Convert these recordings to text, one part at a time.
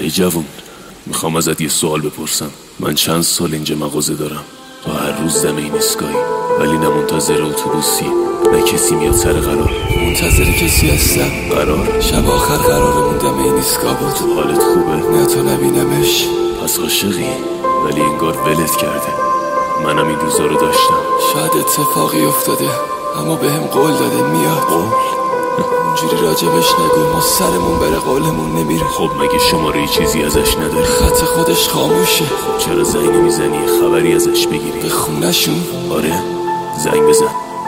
ای جوون، میخوام ازت یه سوال بپرسم. من چند سال اینجا مغازه دارم، تو هر روز دم این ایستگاهی، ولی نه منتظر اتوبوسی نه کسی میاد سر قرار. منتظر کسی هستم. قرار؟ شب آخر قرارمون دم این ایستگاه بود. حالت خوبه؟ نه تو نبینمش. پس عاشقی؟ ولی انگار ولت کرده. منم این روزا رو داشتم. شاید اتفاقی افتاده، اما بهم قول داده میاد. قول؟ اونجوری راجبش نگو، ما سرمون بره قولمون نمیره. خب مگه شماره چیزی ازش نداری؟ خط خودش خاموشه. خب چرا زنگ نمیزنی خبری ازش بگیری؟ به خونه‌شون؟ آره، زنگ بزن.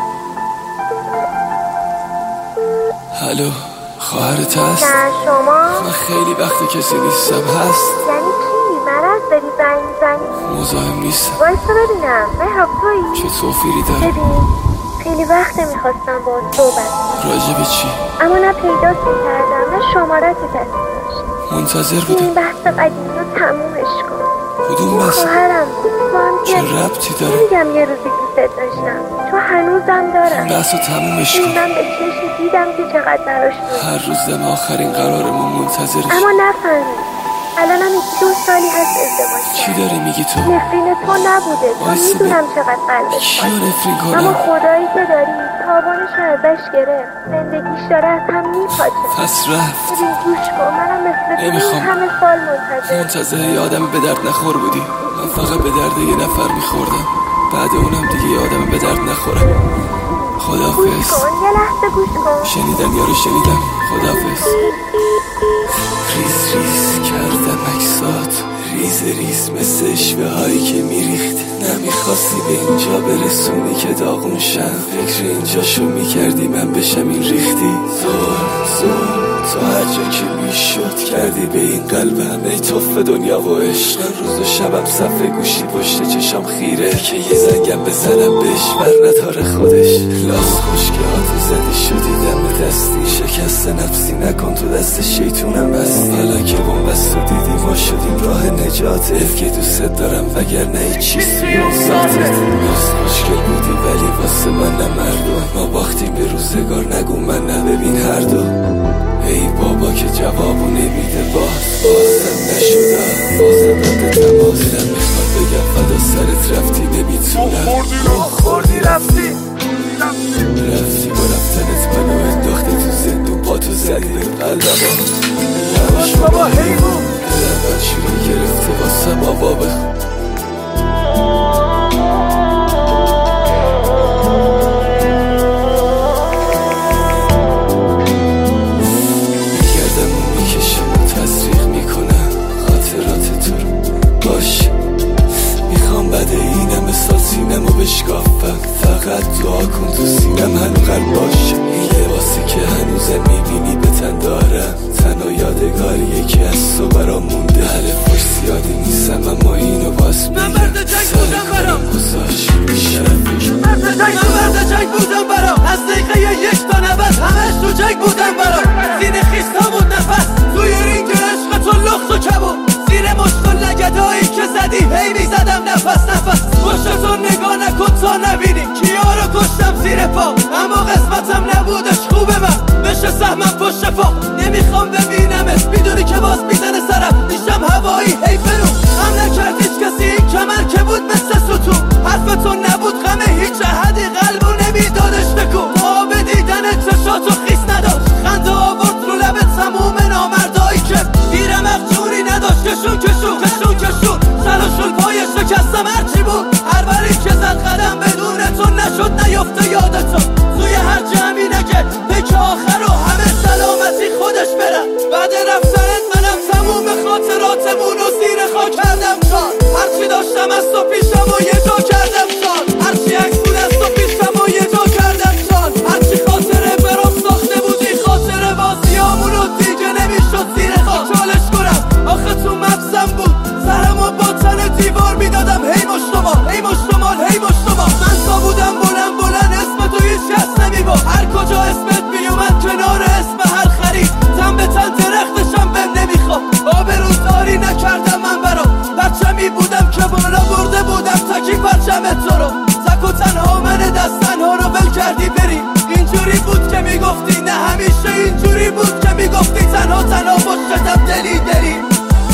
الو، خواهرت هست؟ نه شما؟ من خیلی وقت کسی نیستم. هست؟ یعنی چی؟ مرض داری زنگ میزنی؟ مزاحم نیستم. وایسا ببینم. مهراب تویی؟ چه توفیری داره؟ ببین خیلی وقت میخواستم با صحبت. راجب چی؟ اما نه پیدات میکردم نه شمارت دستی داشتم. منتظر این بودم. بحث قدیمی رو تمومش کن. کدوم بحث؟ خواهرم بود. ما هم چه ربطی داره؟ میگم یه روزی دوست داشتم، تو هنوزم دارم. این بحث رو تمومش کن. من به چشم دیدم که چقدر براش بود. هر روز دم آخرین قرارمون منتظرش. اما نفهمید الانم 2 سالی هست ازدواج چی کردم. داری میگی تو؟ نفرین تو نبوده، تو میدونم چقدر قلبت کیو نفرین اما کنم؟ خدایی که داری تابانش رو ازش گرفت. زندگیش داره از هم میپاچه. پس رفت. ببین گوش کن، منم مثل تو نمیخوام. این همه سال منتظر یه آدم به درد نخور بودی. من فقط به درد یه نفر میخوردم، بعد اونم دیگه یه آدم به درد نخورم. گوش خداحافظ. کن، یه لحظه گوش کن. شنیدم یارو شنیدم. خداحافظ. ریز ریز کردم عکسات، ریز ریز مثل اشوه هایی که میریخت. نمیخواستی به اینجا برسونی که داغون شم. فکر اینجاشو میکردی من بشم این ریختی. ظلم تو هر جا که میشد کردی به این قلبم. ای توف دنیا و عشق، روز و شبم صفحه گوشی پشت چشام خیره که یه زنگم بزنم بهش بر نداره خودش. لاس خوشگه ها تو زدی شدی دم دستی، شکست نفسی نکن تو دست شیطونم بستی. حالا که بومبست و دیدی ما شدیم راه نجاتت، که دوست دارم وگرنه هیچ چیز توی اون ذاتت. لاس خوشگل بودی ولی واسه من نمردم. ما باختیم به روزگار نگو من نببین هر دو. ای بابا که جوابو نمیده بازم نشده. بازم رد تماس نمیخواد بگم فدا سرت رفتی نمیتونم. خوردی رفتی با رفتنت منو انداخته تو زندون. پا تو زدی به قلبم یواش بابا حیوان. دلم بدشوری گرفته واسه بابا بخون. سینمو بشکافم، فقط دعا کن تو سینم هنو قلب باشه. این لباسی که هنوزم میبینی به تن دارم، تنها یادگاریه که از تو برام مونده. حرفش زیادی نیستم اما اینو باز میگم. من مرد جنگ بودم برام گذاشت شرفش. من مرد جنگ بودم برام، از دقیقه 1 تا 90 همش تو جنگ بودم برام. زیر خیستا بود نفس توی رینگ عشق تو لخت و کباب. زیر مشکل لگدایی که زدی هی میزدم نفس پشتتو نگاه نکن تا نبینی کیا رو کشتم زیر پا. اما قسمتم نبودش خوبه من بشه سهمم پشت پا. نمیخوام ببینمت میدونی که باز میزنه سرم. دیشم هوایی حیفه رو هم نکرد هیچ کسی. این کمر که بود مثل ستون، حرفتو نبود غمه هیچ احدی قلبو نمیدادش تکون. آب دیدن چشاتو خیس نداشت، خنده آورد رو لبت تموم نامردایی که دیرم اخجوری نداشت. کشون سلاشون پای شکستم هرچی بود. هر بری که زد قدم بدون تو نشد نیافته یادتو. توی هر جمعی نکرد پک آخر و همه سلامتی خودش برم. بعد رفتنت منم تموم خاطراتمون رو زیر خاک کردم کار. هرچی داشتم از تو پیشم و یه جا کردم سال. هرچی عکس بود از تو پیشم و یه جا کردم سال. هرچی خاطره برام ساخته بودی خاطره بازیامون رو دیگه نمیشد زیر خاک چالش کنم. آخه تو مبزم بود سرمو با تن دیوار میدادم. هی مشتمال من تا بودم بلند اسم تو هیچ کس نمیبا. هر کجا اسمت میومد کنار اسم هر خرید. تن به تن درختشم بهم نمیخواد. آبروزاری نکردم من برام. پرچمی بودم که بالا برده بودم تکی پرچمت تو رو. تک و تنها من دست تنها رو ول کردی بری. اینجوری بود که میگفتی نه همیشه اینجوری بود که میگفتی تنها پشتم دلی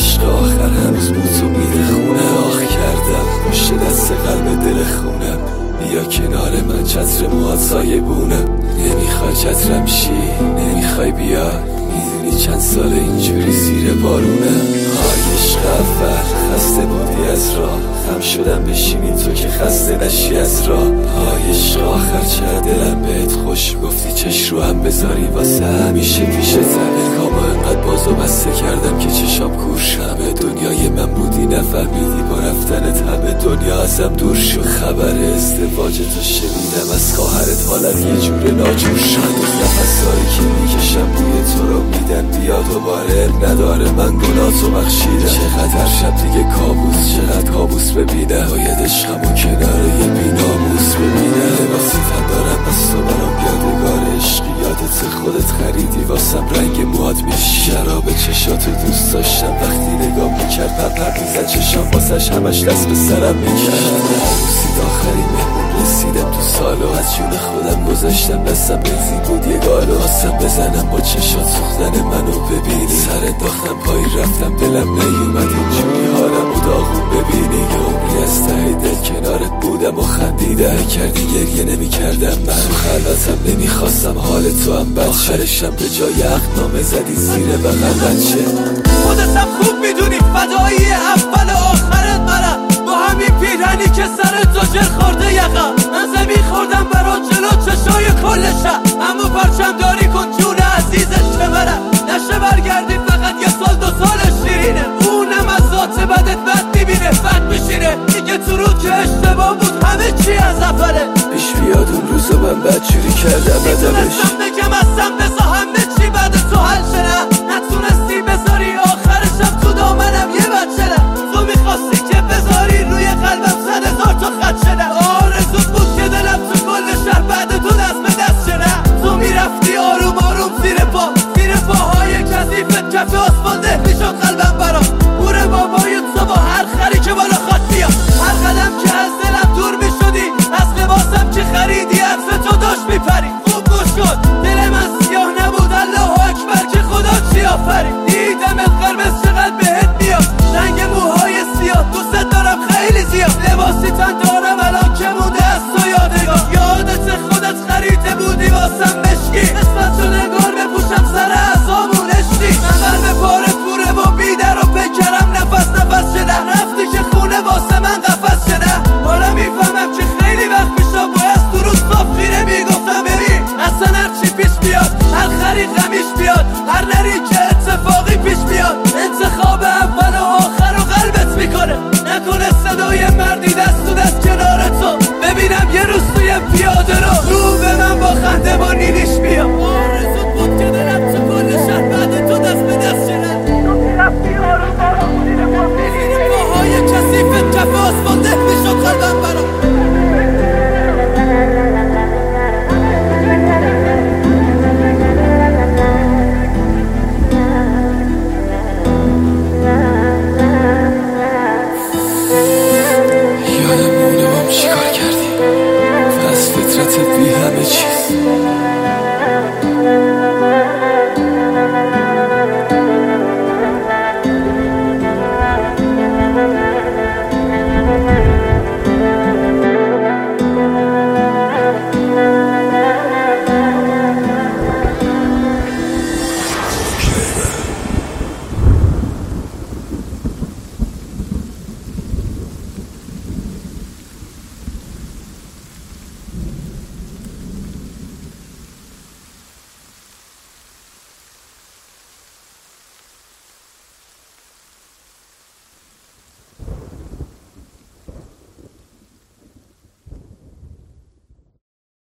عشق آخر هنوز بوتو میده خونه آخ کردم پشت دست قلب دل خونم بیا کنار من چتر موهات سایه بونم نمیخوای چترم شی نمیخوای بیا میدونی چند سال اینجوری زیر بارونم های عشق اول خسته بودی از راه خم شدم بشینی تو که خسته نشی از راه های عشق آخر چه دلم بهت خوش گفتی چش رو هم بذاری واسه همیشه پیشتم کاما انقدر بازو بسته کردم که چشام کور شمه دنیای من بودی نفهمیدی با رفتنت همه دنیا ازم دور شد خبر ازدواج تو شنیدم از خواهرت حالت یه جور ناجور شد نفسایی که میکشم بوی تو رو میدن بیا دوباره نداره من گناهتو بخشیدم چقدر شب دیگه کابوس چقدر کابوس ببینم باید عشقمو کنار یه بیناموس ببینم لباسی تن دارم از تو برام یادگار عشقی یادت خودت خریدی واسم رنگ موهات میشی شراب چشاتو دوست داشتم وقتی نگاه میکرد پر میزد چشام واسش همش دست به سرم میکرد عروسید آخرین مهمون رسیدم تو سالو از جون خودم گذاشتم دستم بنزین بود یه گالو خواستم بزنم با چشات سوختن منو ببینی سر انداختم پایی رفتم دلم نیومد اینجوری حالم و داغون ببینی یه عمری از ته دل کنارت بودم و خندیدم کردی گریه نمی کردم من تو خلوتم نمیخواستم حال تو هم بد آخرشم به جای عقدنامه زدی زیر بغل بچه خودتم خوب میدونی فدایی اول و آخرت منم با همین پیرهنی که سر تو جر خورده یقم من زمین خوردم برا جلو چشای کل شب اما پرچم داری